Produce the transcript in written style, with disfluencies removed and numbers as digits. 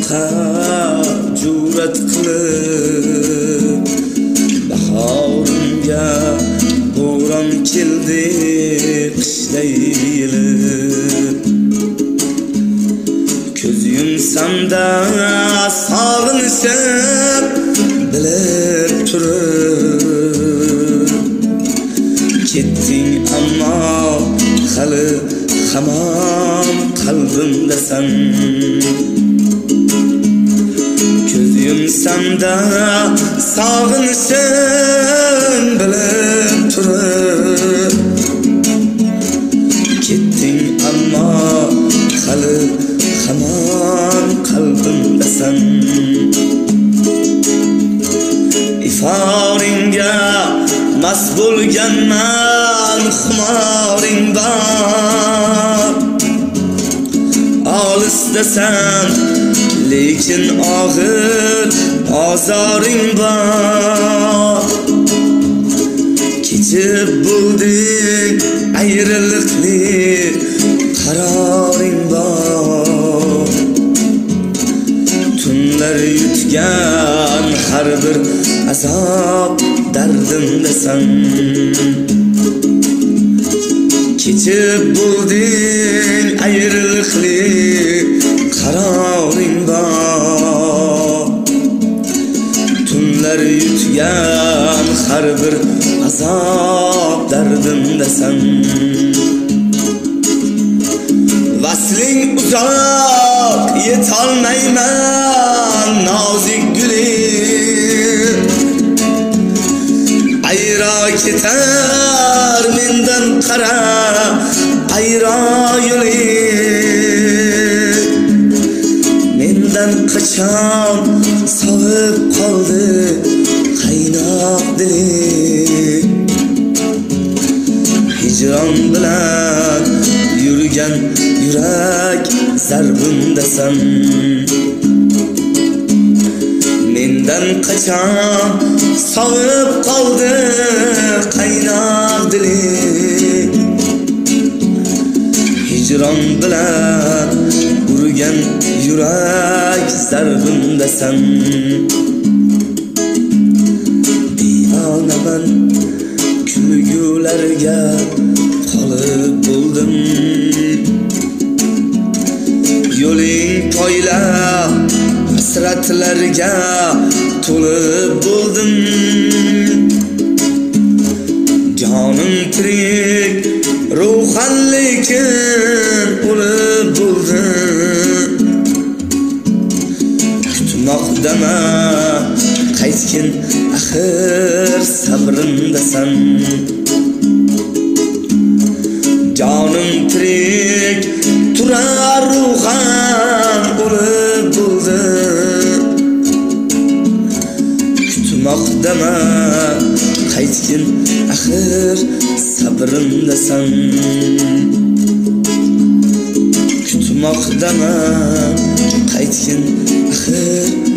boqmoqqa jur'at qilib, bahorimga bo'ron keldi qishday yilib. Ko'z yumsamda sog'inishim bilib turib, ketding ammo hali hamon qalbimdasan. Ko'z yumsamda sog'inishim bilib turib, ketding ammo hali hamon qalbimdasan. Iforingga mast bo'lganman, xumoring bor. Olisdasan lekin og'ir ozoring bor. Kechib bo'lding ayriliqli qaroring bor. Tunlar yutgan har bir azob dardimdasan. Kechib bo'lding ayriliqli qaroring bor. Tunlar yutgan har bir azob dardimdasan. Vasling uzoq yetolmayman nozik gulim. Ayro ketar mendan qara ayro yo'ling. Mendan qachon sovib qoldi qaynoq diling. Hijron bilan yurgan yurak zarbindasan. Mendan qachon sovib qoldi qaynoq diling. Hijron bilan urgan yurak zarbindasan. Divonaman kulgularga qolib bo'ldim. Yo'ling poylab hasratlarga to'lib bo'ldim. Jonim tirik ruhan lekin o'lib bo'ldim. Kutmoqdaman qaytgin axir sabrimdasan. Jonim tirik turar ruhan o'lib bo'ldim. Kutmoqdaman qaytgin axir sabrimdasan. Kutmoqdaman qaytgin axir